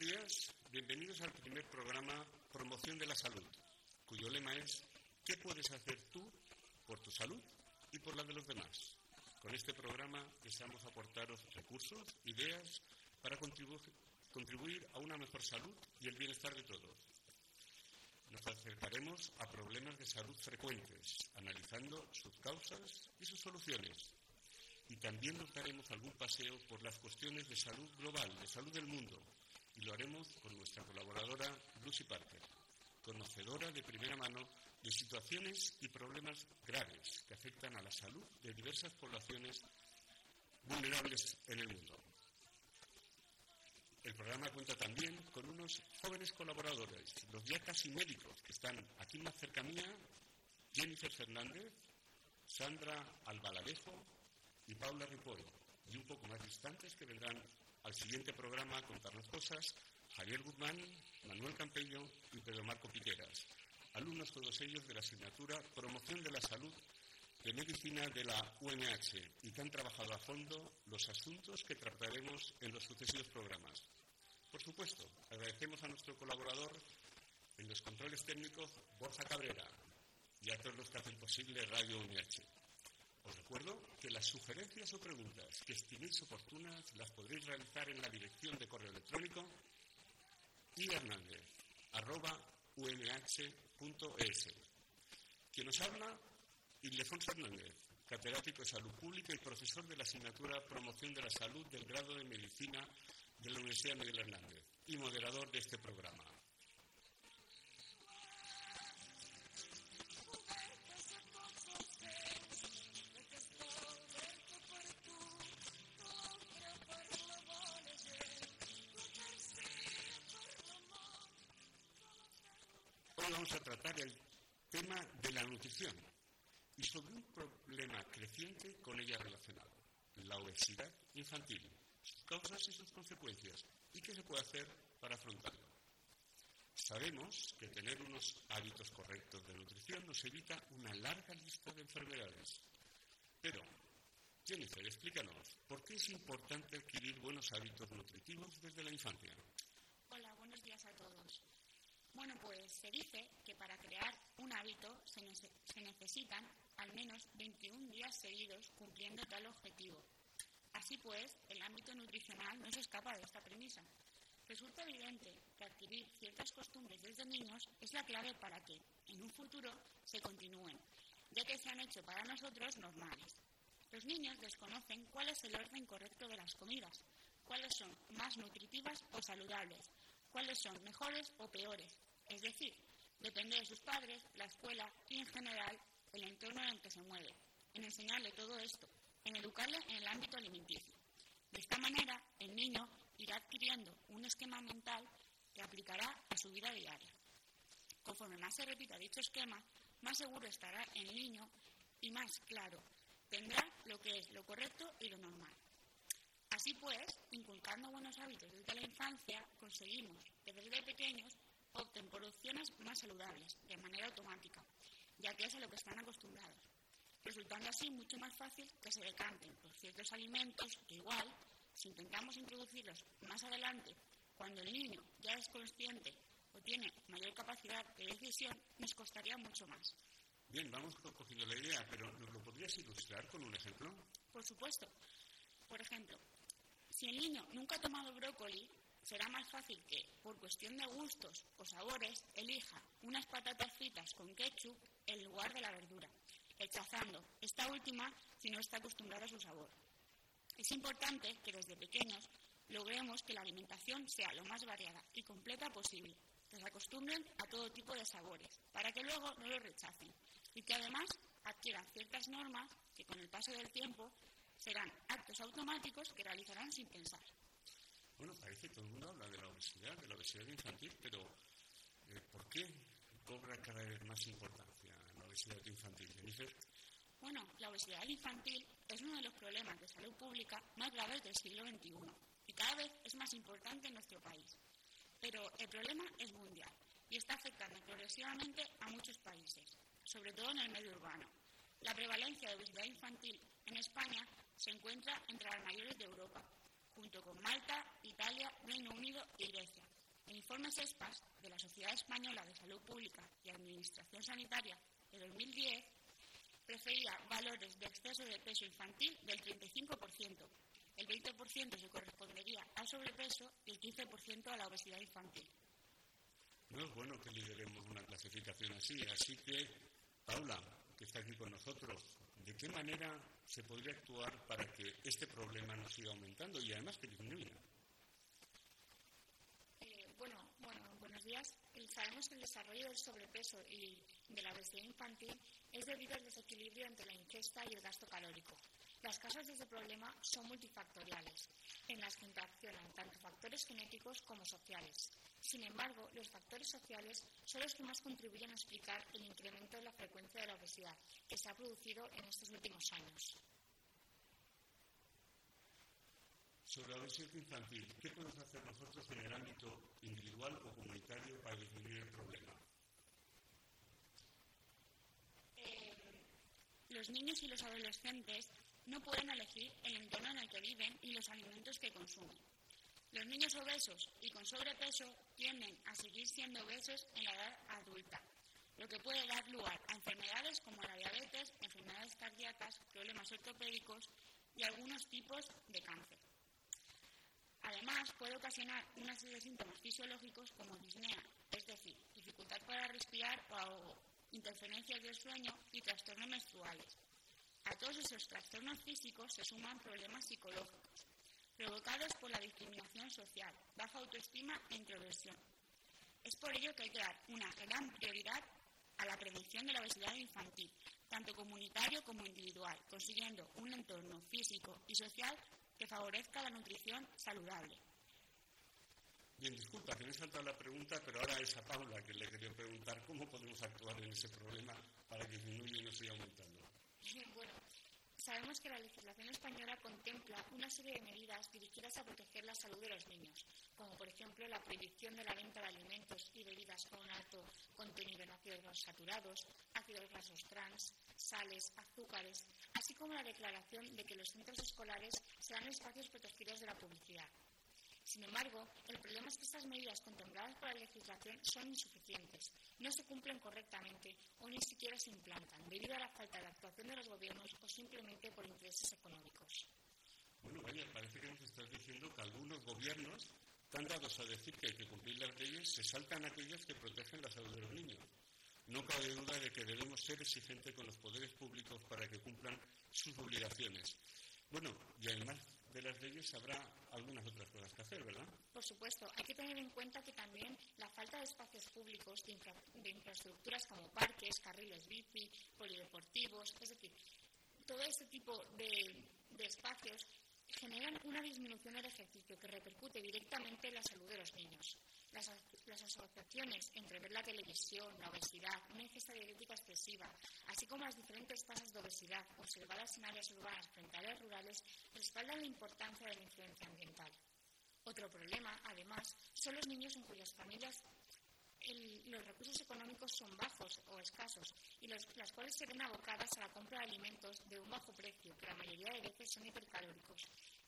días, bienvenidos al primer programa Promoción de la Salud, cuyo lema es ¿qué puedes hacer tú por tu salud y por la de los demás? Con este programa deseamos aportaros recursos, ideas para contribuir a una mejor salud y el bienestar de todos. Nos acercaremos a problemas de salud frecuentes, analizando sus causas y sus soluciones. Y también nos daremos algún paseo por las cuestiones de salud global, de salud del mundo, y lo haremos con nuestra colaboradora Lucy Parker, conocedora de primera mano de situaciones y problemas graves que afectan a la salud de diversas poblaciones vulnerables en el mundo. El programa cuenta también con unos jóvenes colaboradores, los ya casi médicos, que están aquí más cerca mía, Jennifer Fernández, Sandra Albaladejo y Paula Ripoll, y un poco más distantes que vendrán al siguiente programa a contarnos cosas, Javier Guzmán, Manuel Campello y Pedro Marco Piqueras, alumnos todos ellos de la asignatura Promoción de la Salud de Medicina de la UMH y que han trabajado a fondo los asuntos que trataremos en los sucesivos programas. Por supuesto, agradecemos a nuestro colaborador en los controles técnicos, Borja Cabrera, y a todos los que hacen posible Radio UMH. Os recuerdo que las sugerencias o preguntas que estiméis oportunas las podréis realizar en la dirección de correo electrónico ihernandez@umh.es. Quien nos habla, Ildefonso Hernández, catedrático de Salud Pública y profesor de la asignatura Promoción de la Salud del grado de Medicina de la Universidad Miguel Hernández y moderador de este programa. Hoy vamos a tratar el tema de la nutrición y sobre un problema creciente con ella relacionado, la obesidad infantil, sus causas y sus consecuencias, y qué se puede hacer para afrontarlo. Sabemos que tener unos hábitos correctos de nutrición nos evita una larga lista de enfermedades. Pero, Jennifer, explícanos, ¿por qué es importante adquirir buenos hábitos nutritivos desde la infancia? Hola, buenos días a todos. Bueno, pues se dice que para crear un hábito se necesitan al menos 21 días seguidos cumpliendo tal objetivo. Así pues, el ámbito nutricional no se escapa de esta premisa. Resulta evidente que adquirir ciertas costumbres desde niños es la clave para que, en un futuro, se continúen, ya que se han hecho para nosotros normales. Los niños desconocen cuál es el orden correcto de las comidas, cuáles son más nutritivas o saludables, cuáles son mejores o peores. Es decir, depende de sus padres, la escuela y, en general, el entorno en el que se mueve, en enseñarle todo esto, en educarle en el ámbito alimenticio. De esta manera, el niño irá adquiriendo un esquema mental que aplicará a su vida diaria. Conforme más se repita dicho esquema, más seguro estará el niño y más claro tendrá lo que es lo correcto y lo normal. Así pues, inculcando buenos hábitos desde la infancia, conseguimos que desde pequeños opten por opciones más saludables, de manera automática, ya que es a lo que están acostumbrados, resultando así mucho más fácil que se decanten por ciertos alimentos que igual, si intentamos introducirlos más adelante, cuando el niño ya es consciente o tiene mayor capacidad de decisión, nos costaría mucho más. Bien, vamos cogiendo la idea, pero ¿nos lo podrías ilustrar con un ejemplo? Por supuesto. Por ejemplo, si el niño nunca ha tomado brócoli, será más fácil que, por cuestión de gustos o sabores, elija unas patatas fritas con ketchup en lugar de la verdura, rechazando esta última si no está acostumbrada a su sabor. Es importante que desde pequeños logremos que la alimentación sea lo más variada y completa posible, que se acostumbren a todo tipo de sabores, para que luego no lo rechacen, y que además adquieran ciertas normas que con el paso del tiempo serán actos automáticos que realizarán sin pensar. Bueno, parece que todo el mundo habla de la obesidad infantil, pero ¿por qué cobra cada vez más importancia la obesidad infantil, Jennifer? Bueno, la obesidad infantil es uno de los problemas de salud pública más graves del siglo XXI y cada vez es más importante en nuestro país. Pero el problema es mundial y está afectando progresivamente a muchos países, sobre todo en el medio urbano. La prevalencia de obesidad infantil en España se encuentra entre las mayores de Europa, junto con Malta, Italia, Reino Unido y Grecia. El informe SESPAS de la Sociedad Española de Salud Pública y Administración Sanitaria de 2010 prefería valores de exceso de peso infantil del 35%. El 20% se correspondería al sobrepeso y el 15% a la obesidad infantil. No es bueno que lideremos una clasificación así que, Paula, que está aquí con nosotros, ¿de qué manera se podría actuar para que este problema no siga aumentando y además que disminuya? Buenos días. Sabemos que el desarrollo del sobrepeso y de la obesidad infantil es debido al desequilibrio entre la ingesta y el gasto calórico. Las causas de este problema son multifactoriales, en las que interaccionan tanto factores genéticos como sociales. Sin embargo, los factores sociales son los que más contribuyen a explicar el incremento de la frecuencia de la obesidad que se ha producido en estos últimos años. Sobre la obesidad infantil, ¿qué podemos hacer nosotros en el ámbito individual o comunitario para disminuir el problema? Los niños y los adolescentes no pueden elegir el entorno en el que viven y los alimentos que consumen. Los niños obesos y con sobrepeso tienden a seguir siendo obesos en la edad adulta, lo que puede dar lugar a enfermedades como la diabetes, enfermedades cardíacas, problemas ortopédicos y algunos tipos de cáncer. Además, puede ocasionar una serie de síntomas fisiológicos como disnea, es decir, dificultad para respirar o ahogo, interferencias del sueño y trastornos menstruales. A todos esos trastornos físicos se suman problemas psicológicos, provocados por la discriminación social, baja autoestima e introversión. Es por ello que hay que dar una gran prioridad a la prevención de la obesidad infantil, tanto comunitario como individual, consiguiendo un entorno físico y social que favorezca la nutrición saludable. Bien, disculpa, que me he saltado la pregunta, pero ahora es a Paula que le quería preguntar cómo podemos actuar en ese problema para que disminuya y no siga aumentando. Bueno, sabemos que la legislación española contempla una serie de medidas dirigidas a proteger la salud de los niños, como por ejemplo la prohibición de la venta de alimentos y bebidas con un alto contenido en ácidos grasos saturados, ácidos grasos trans, sales, azúcares, así como la declaración de que los centros escolares serán espacios protegidos de la publicidad. Sin embargo, el problema es que estas medidas contempladas por la legislación son insuficientes, no se cumplen correctamente o ni siquiera se implantan, debido a la falta de actuación de los gobiernos o simplemente por intereses económicos. Bueno, vaya, parece que nos estás diciendo que algunos gobiernos, tan dados a decir que hay que cumplir las leyes, se saltan aquellas que protegen la salud de los niños. No cabe duda de que debemos ser exigentes con los poderes públicos para que cumplan sus obligaciones. Bueno, y además de las leyes habrá algunas otras cosas que hacer, ¿verdad? Por supuesto, hay que tener en cuenta que también la falta de espacios públicos, de infraestructuras como parques, carriles bici, polideportivos, es decir, todo este tipo de espacios generan una disminución del ejercicio que repercute directamente en la salud de los niños. Las asociaciones entre ver la televisión, la obesidad, una ingesta dietética excesiva, así como las diferentes tasas de obesidad observadas en áreas urbanas frente a áreas rurales, respaldan la importancia de la influencia ambiental. Otro problema, además, son los niños en cuyas familias los recursos económicos son bajos o escasos y las cuales se ven abocadas a la compra de alimentos de un bajo precio, que la mayoría de veces son hipercalóricos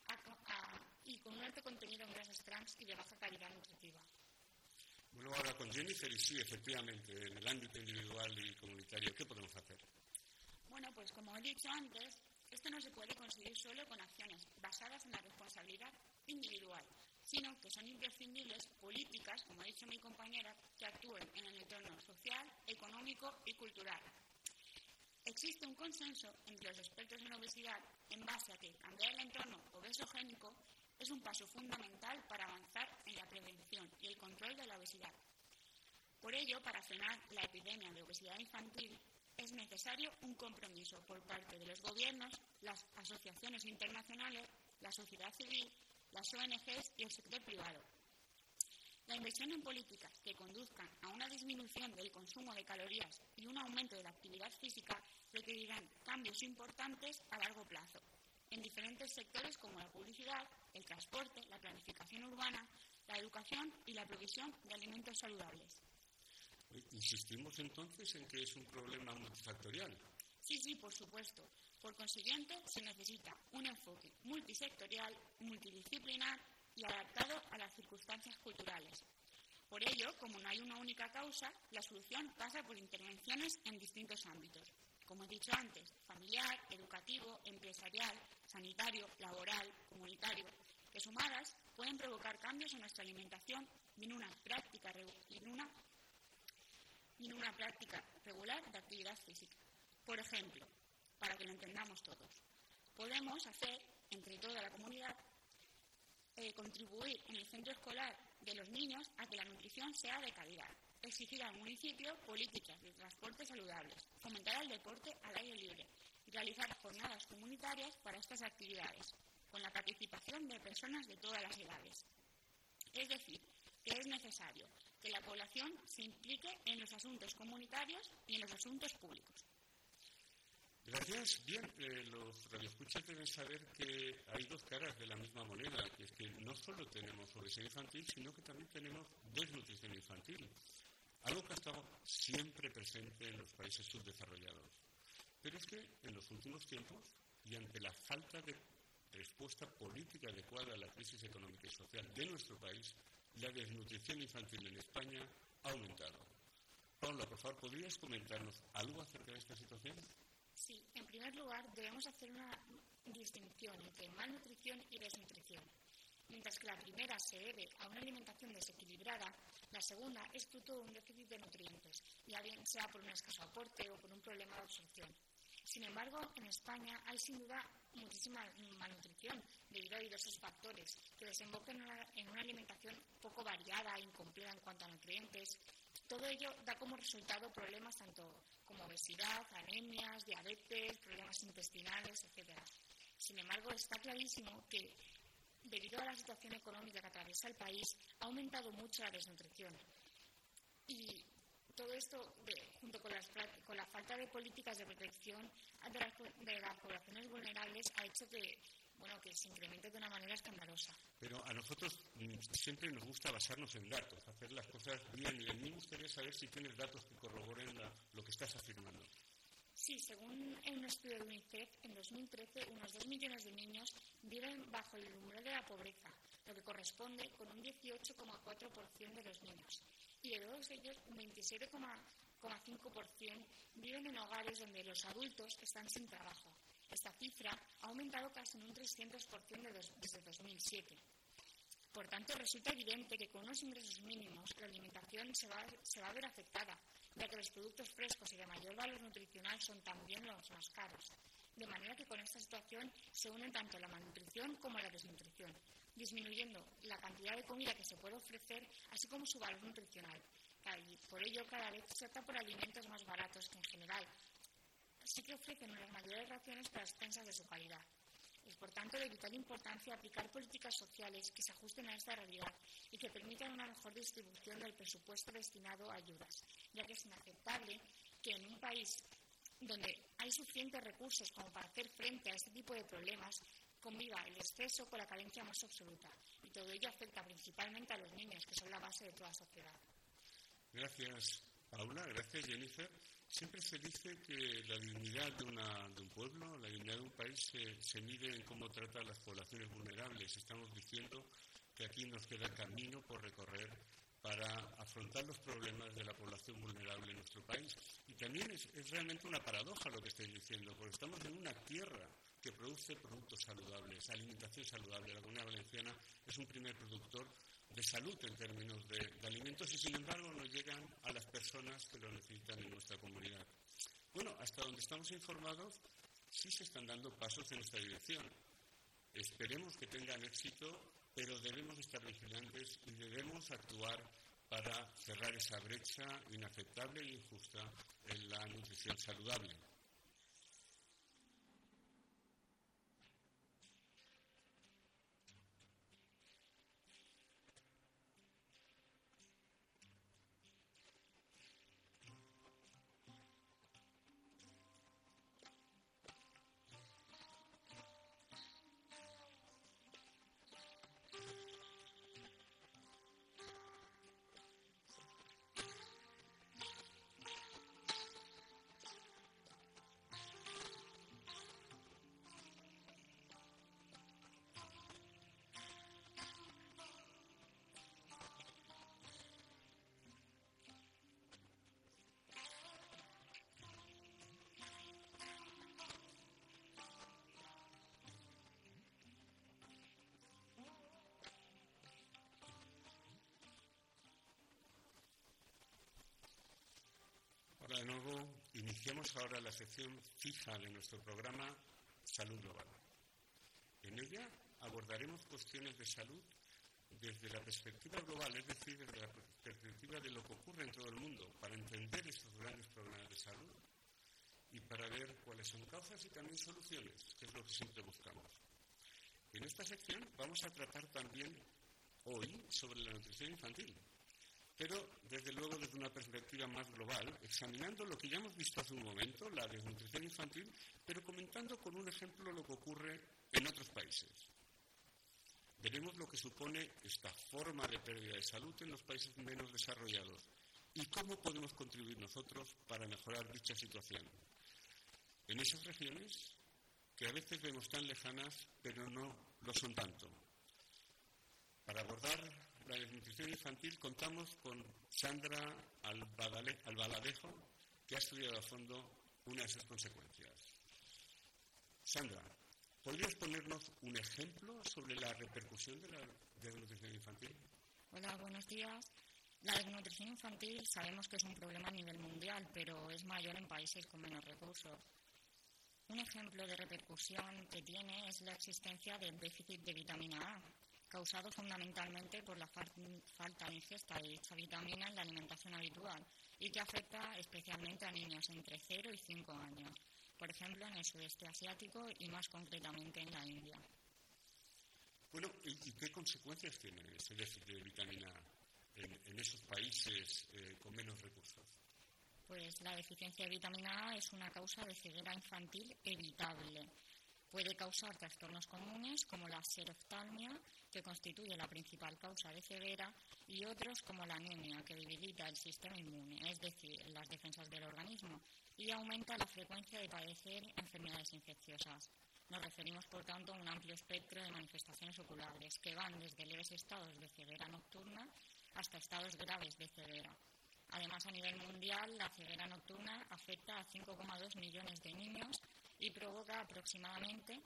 y con un alto contenido en grasas trans y de baja calidad nutritiva. Bueno, ahora con Jennifer, y sí, efectivamente, en el ámbito individual y comunitario, ¿qué podemos hacer? Bueno, pues como he dicho antes, esto no se puede conseguir solo con acciones basadas en la responsabilidad individual, sino que son imprescindibles políticas, como ha dicho mi compañera, que actúen en el entorno social, económico y cultural. Existe un consenso entre los expertos en obesidad en base a que cambiar el entorno obesogénico es un paso fundamental para avanzar en la prevención y el control de la obesidad. Por ello, para frenar la epidemia de obesidad infantil, es necesario un compromiso por parte de los gobiernos, las asociaciones internacionales, la sociedad civil, las ONGs y el sector privado. La inversión en políticas que conduzcan a una disminución del consumo de calorías y un aumento de la actividad física requerirán cambios importantes a largo plazo, en diferentes sectores como la publicidad, el transporte, la planificación urbana, la educación y la provisión de alimentos saludables. ¿Insistimos entonces en que es un problema multifactorial? Sí, por supuesto. Por consiguiente, se necesita un enfoque multisectorial, multidisciplinar y adaptado a las circunstancias culturales. Por ello, como no hay una única causa, la solución pasa por intervenciones en distintos ámbitos. Como he dicho antes, familiar, educativo, empresarial, sanitario, laboral, comunitario, que sumadas pueden provocar cambios en nuestra alimentación y en una práctica regular de actividad física. Por ejemplo, para que lo entendamos todos, podemos hacer, entre toda la comunidad, contribuir en el centro escolar de los niños a que la nutrición sea de calidad, exigir al municipio políticas de transporte saludables, fomentar el deporte al aire libre y realizar jornadas comunitarias para estas actividades, con la participación de personas de todas las edades. Es decir, que es necesario que la población se implique en los asuntos comunitarios y en los asuntos públicos. Gracias. Bien, los radioescuchas deben saber que hay dos caras de la misma moneda, que es que no solo tenemos obesidad infantil, sino que también tenemos desnutrición infantil, algo que ha estado siempre presente en los países subdesarrollados. Pero es que en los últimos tiempos, y ante la falta de respuesta política adecuada a la crisis económica y social de nuestro país, la desnutrición infantil en España ha aumentado. Paula, por favor, ¿podrías comentarnos algo acerca de esta situación? Sí, en primer lugar debemos hacer una distinción entre malnutrición y desnutrición. Mientras que la primera se debe a una alimentación desequilibrada, la segunda es fruto de un déficit de nutrientes, ya bien sea por un escaso aporte o por un problema de absorción. Sin embargo, en España hay sin duda muchísima malnutrición debido a diversos factores que desembocan en una alimentación poco variada e incompleta en cuanto a nutrientes. Todo ello da como resultado problemas tanto como obesidad, anemias, diabetes, problemas intestinales, etc. Sin embargo, está clarísimo que debido a la situación económica que atraviesa el país, ha aumentado mucho la desnutrición. Y todo esto, junto con la falta de políticas de protección de las poblaciones vulnerables, ha hecho que se incremente de una manera escandalosa. Pero a nosotros siempre nos gusta basarnos en datos, hacer las cosas bien. Y a mí me gustaría saber si tienes datos que corroboren lo que estás afirmando. Sí, según un estudio de UNICEF, en 2013 unos 2 millones de niños viven bajo el umbral de la pobreza, lo que corresponde con un 18,4% de los niños. Y de todos ellos, un 27,5% viven en hogares donde los adultos están sin trabajo. Esta cifra ha aumentado casi en un 300% desde 2007. Por tanto, resulta evidente que con unos ingresos mínimos la alimentación se va a ver afectada, ya que los productos frescos y de mayor valor nutricional son también los más caros. De manera que con esta situación se unen tanto la malnutrición como la desnutrición, disminuyendo la cantidad de comida que se puede ofrecer, así como su valor nutricional. Y por ello, cada vez se opta por alimentos más baratos que en general sí que ofrecen unas mayores raciones para expensas de su calidad. Es por tanto de vital importancia aplicar políticas sociales que se ajusten a esta realidad y que permitan una mejor distribución del presupuesto destinado a ayudas, ya que es inaceptable que en un país donde hay suficientes recursos como para hacer frente a este tipo de problemas conviva el exceso con la carencia más absoluta, y todo ello afecta principalmente a los niños, que son la base de toda sociedad. Gracias, Paula. Gracias, Jennifer. Siempre se dice que la dignidad de un pueblo, la dignidad de un país se mide en cómo trata a las poblaciones vulnerables. Estamos diciendo que aquí nos queda camino por recorrer para afrontar los problemas de la población vulnerable en nuestro país. Y también es realmente una paradoja lo que estáis diciendo, porque estamos en una tierra que produce productos saludables, alimentación saludable. La Comunidad Valenciana es un primer productor de salud en términos de alimentos y, sin embargo, no llegan a las personas que lo necesitan en nuestra comunidad. Bueno, hasta donde estamos informados, sí se están dando pasos en esta dirección. Esperemos que tengan éxito, pero debemos estar vigilantes y debemos actuar para cerrar esa brecha inaceptable e injusta en la nutrición saludable. Hola de nuevo. Iniciamos ahora la sección fija de nuestro programa Salud Global. En ella abordaremos cuestiones de salud desde la perspectiva global, es decir, desde la perspectiva de lo que ocurre en todo el mundo, para entender estos grandes problemas de salud y para ver cuáles son causas y también soluciones, que es lo que siempre buscamos. En esta sección vamos a tratar también hoy sobre la nutrición infantil, pero desde luego desde una perspectiva más global, examinando lo que ya hemos visto hace un momento, la desnutrición infantil, pero comentando con un ejemplo lo que ocurre en otros países. Veremos lo que supone esta forma de pérdida de salud en los países menos desarrollados y cómo podemos contribuir nosotros para mejorar dicha situación. En esas regiones que a veces vemos tan lejanas, pero no lo son tanto. Para abordar la desnutrición infantil contamos con Sandra Albaladejo, que ha estudiado a fondo una de esas consecuencias. Sandra, ¿podrías ponernos un ejemplo sobre la repercusión de la desnutrición infantil? Hola, buenos días. La desnutrición infantil sabemos que es un problema a nivel mundial, pero es mayor en países con menos recursos. Un ejemplo de repercusión que tiene es la existencia del déficit de vitamina A, causado fundamentalmente por la falta de ingesta de dicha vitamina en la alimentación habitual y que afecta especialmente a niños entre 0 y 5 años, por ejemplo en el sudeste asiático y más concretamente en la India. Bueno, ¿y qué consecuencias tiene ese déficit de vitamina A en esos países con menos recursos? Pues la deficiencia de vitamina A es una causa de ceguera infantil evitable. Puede causar trastornos comunes como la xeroftalmia, que constituye la principal causa de ceguera, y otros como la anemia, que debilita el sistema inmune, es decir, las defensas del organismo, y aumenta la frecuencia de padecer enfermedades infecciosas. Nos referimos, por tanto, a un amplio espectro de manifestaciones oculares, que van desde leves estados de ceguera nocturna hasta estados graves de ceguera. Además, a nivel mundial, la ceguera nocturna afecta a 5,2 millones de niños y provoca aproximadamente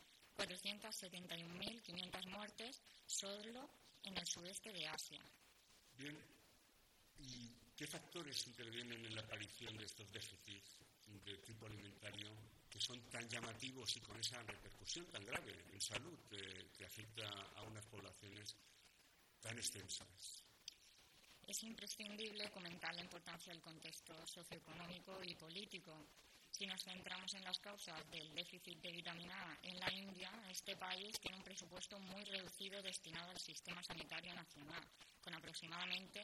471.500 muertes solo en el sudeste de Asia. Bien, ¿y qué factores intervienen en la aparición de estos déficits de tipo alimentario que son tan llamativos y con esa repercusión tan grave en salud que afecta a unas poblaciones tan extensas? Es imprescindible comentar la importancia del contexto socioeconómico y político. Si nos centramos en las causas del déficit de vitamina A en la India, este país tiene un presupuesto muy reducido destinado al sistema sanitario nacional, con aproximadamente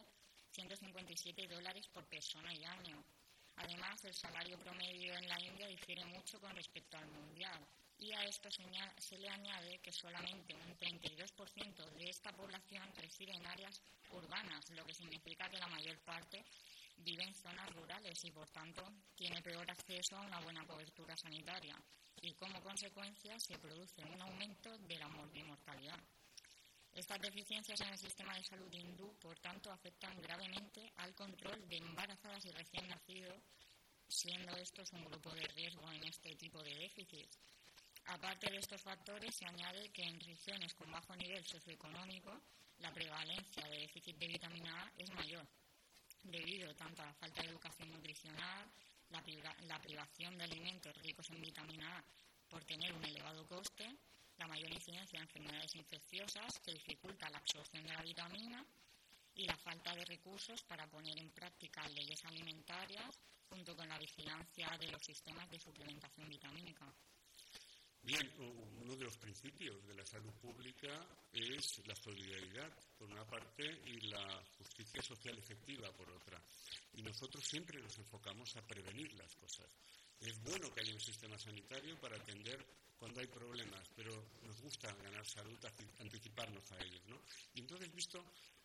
$157 por persona y año. Además, el salario promedio en la India difiere mucho con respecto al mundial, y a esto se le añade que solamente un 32% de esta población reside en áreas urbanas, lo que significa que la mayor parte vive en zonas rurales y, por tanto, tiene peor acceso a una buena cobertura sanitaria y, como consecuencia, se produce un aumento de la morbimortalidad. Estas deficiencias en el sistema de salud hindú, por tanto, afectan gravemente al control de embarazadas y recién nacidos, siendo estos un grupo de riesgo en este tipo de déficits. Aparte de estos factores, se añade que en regiones con bajo nivel socioeconómico la prevalencia de déficit de vitamina A es mayor, debido tanto a la falta de educación nutricional, la privación de alimentos ricos en vitamina A por tener un elevado coste, la mayor incidencia de enfermedades infecciosas que dificulta la absorción de la vitamina y la falta de recursos para poner en práctica leyes alimentarias junto con la vigilancia de los sistemas de suplementación vitamínica. Bien, uno de los principios de la salud pública es la solidaridad, por una parte, y la justicia social efectiva, por otra. Y nosotros siempre nos enfocamos a prevenir las cosas. Es bueno que haya un sistema sanitario para atender cuando hay problemas, pero nos gusta ganar salud, anticiparnos a ellos, ¿no? Y entonces, visto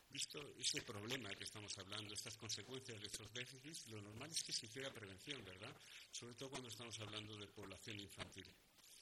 ese problema que estamos hablando, estas consecuencias de estos déficits, lo normal es que se hiciera prevención, ¿verdad? Sobre todo cuando estamos hablando de población infantil.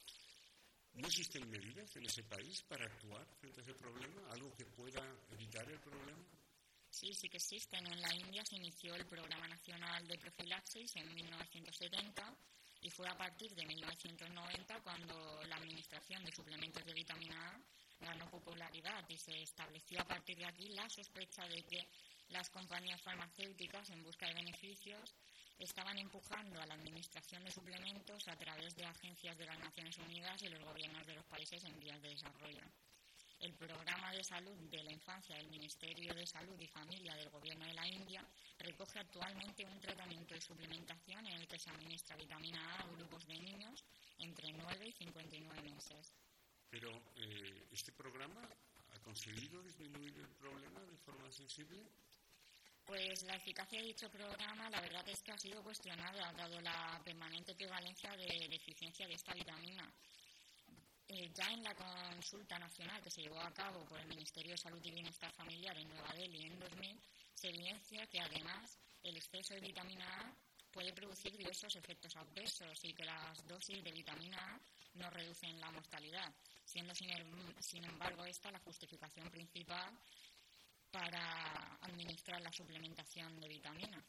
¿No existen medidas en ese país para actuar frente a ese problema? ¿Algo que pueda evitar el problema? Sí que existen. En la India se inició el Programa Nacional de Profilaxis en 1970 y fue a partir de 1990 cuando la Administración de Suplementos de Vitamina A ganó popularidad y se estableció a partir de aquí la sospecha de que las compañías farmacéuticas, en busca de beneficios, estaban empujando a la administración de suplementos a través de agencias de las Naciones Unidas y los gobiernos de los países en vías de desarrollo. El Programa de Salud de la Infancia del Ministerio de Salud y Familia del Gobierno de la India recoge actualmente un tratamiento de suplementación en el que se administra vitamina A a grupos de niños entre 9 y 59 meses. Pero, ¿este programa ha conseguido disminuir el problema de forma sensible? Pues la eficacia de dicho programa, la verdad es que ha sido cuestionada, dado la permanente prevalencia de deficiencia de esta vitamina. Ya en la consulta nacional que se llevó a cabo por el Ministerio de Salud y Bienestar Familiar en Nueva Delhi en 2000, se evidencia que además el exceso de vitamina A puede producir diversos efectos adversos y que las dosis de vitamina A no reducen la mortalidad, siendo sin embargo esta la justificación principal para administrar la suplementación de vitamina.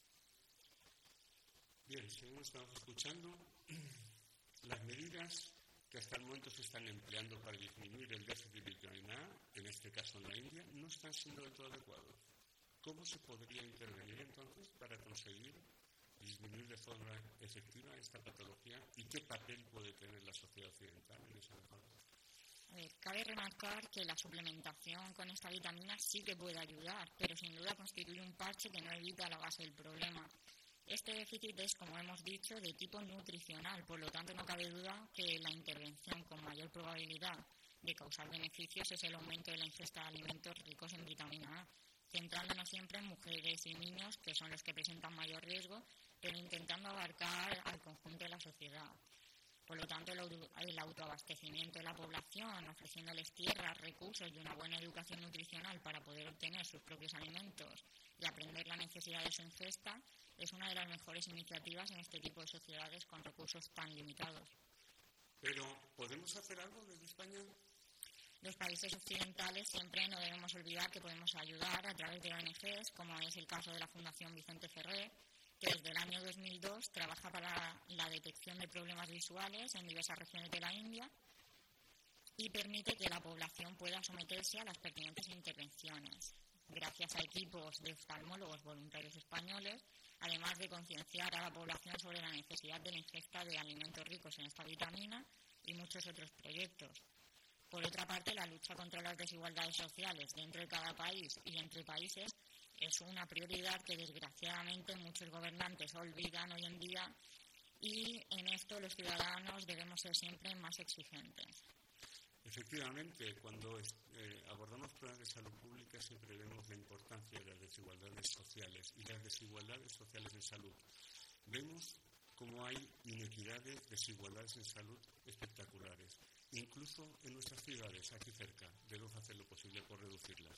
Bien, según estamos escuchando, las medidas que hasta el momento se están empleando para disminuir el déficit de vitamina A, en este caso en la India, no están siendo del todo adecuados. ¿Cómo se podría intervenir entonces para conseguir disminuir de forma efectiva esta patología y qué papel puede tener la sociedad occidental en esa mejora? Cabe remarcar que la suplementación con esta vitamina sí que puede ayudar, pero sin duda constituye un parche que no evita la base del problema. Este déficit es, como hemos dicho, de tipo nutricional, por lo tanto no cabe duda que la intervención con mayor probabilidad de causar beneficios es el aumento de la ingesta de alimentos ricos en vitamina A, centrándonos siempre en mujeres y niños, que son los que presentan mayor riesgo, pero intentando abarcar al conjunto de la sociedad. Por lo tanto, el autoabastecimiento de la población, ofreciéndoles tierras, recursos y una buena educación nutricional para poder obtener sus propios alimentos y aprender la necesidad de su ingesta, es una de las mejores iniciativas en este tipo de sociedades con recursos tan limitados. Pero, ¿podemos hacer algo desde España? Los países occidentales siempre no debemos olvidar que podemos ayudar a través de ONGs, como es el caso de la Fundación Vicente Ferrer, que desde el año 2002 trabaja para la detección de problemas visuales en diversas regiones de la India y permite que la población pueda someterse a las pertinentes intervenciones. Gracias a equipos de oftalmólogos voluntarios españoles, además de concienciar a la población sobre la necesidad de la ingesta de alimentos ricos en esta vitamina y muchos otros proyectos. Por otra parte, la lucha contra las desigualdades sociales dentro de cada país y entre países es una prioridad que desgraciadamente muchos gobernantes olvidan hoy en día y en esto los ciudadanos debemos ser siempre más exigentes. Efectivamente, cuando abordamos problemas de salud pública siempre vemos la importancia de las desigualdades sociales y las desigualdades sociales en salud. Vemos cómo hay inequidades, desigualdades en salud espectaculares. Incluso en nuestras ciudades, aquí cerca, debemos hacer lo posible por reducirlas.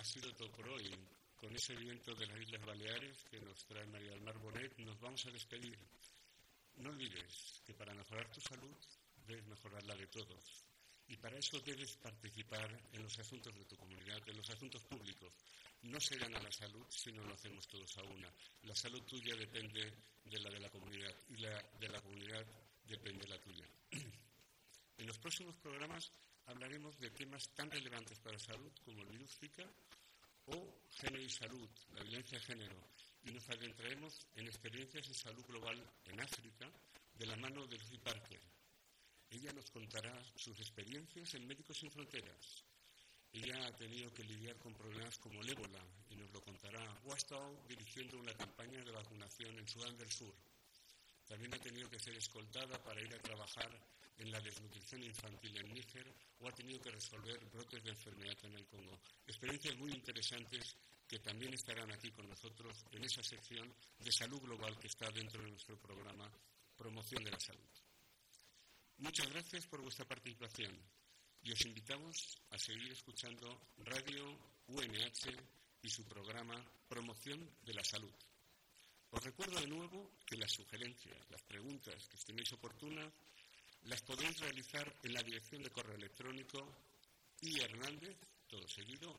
ha sido todo por hoy. Con ese viento de las Islas Baleares que nos trae María del Mar Bonet, nos vamos a despedir. No olvides que para mejorar tu salud debes mejorar la de todos. Y para eso debes participar en los asuntos de tu comunidad, en los asuntos públicos. No se gana la salud si no lo hacemos todos a una. La salud tuya depende de la de la comunidad y la de la comunidad depende de la tuya. En los próximos programas hablaremos de temas tan relevantes para la salud como el virus Zika o género y salud, la violencia de género, y nos adentraremos en experiencias de salud global en África de la mano de Lucy Parker. Ella nos contará sus experiencias en Médicos Sin Fronteras. Ella ha tenido que lidiar con problemas como el ébola y nos lo contará. O ha estado dirigiendo una campaña de vacunación en Sudán del Sur. También ha tenido que ser escoltada para ir a trabajar en la desnutrición infantil en Níger o ha tenido que resolver brotes de enfermedad en el Congo. Experiencias muy interesantes que también estarán aquí con nosotros en esa sección de salud global que está dentro de nuestro programa Promoción de la Salud. Muchas gracias por vuestra participación y os invitamos a seguir escuchando Radio UNH y su programa Promoción de la Salud. Os recuerdo de nuevo que las sugerencias, las preguntas que estiméis oportunas, las podéis realizar en la dirección de correo electrónico ihernandez, todo seguido,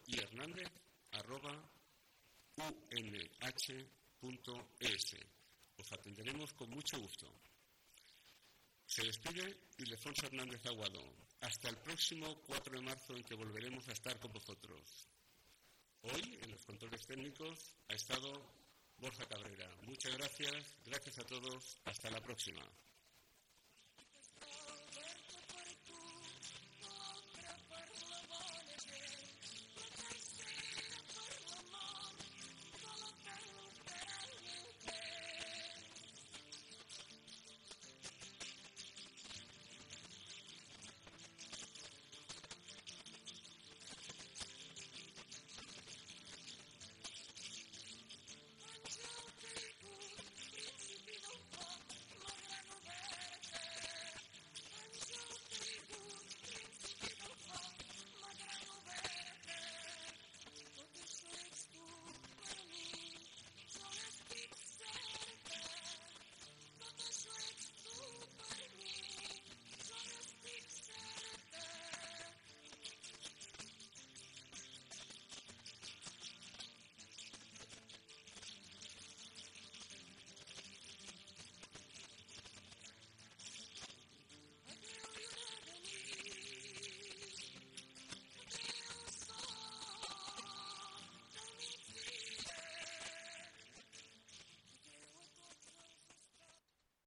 ihernandez@unh.es. Os atenderemos con mucho gusto. Se despide Ildefonso Hernández Aguado. Hasta el próximo 4 de marzo en que volveremos a estar con vosotros. Hoy, en los controles técnicos, ha estado Borja Cabrera. Muchas gracias a todos. Hasta la próxima.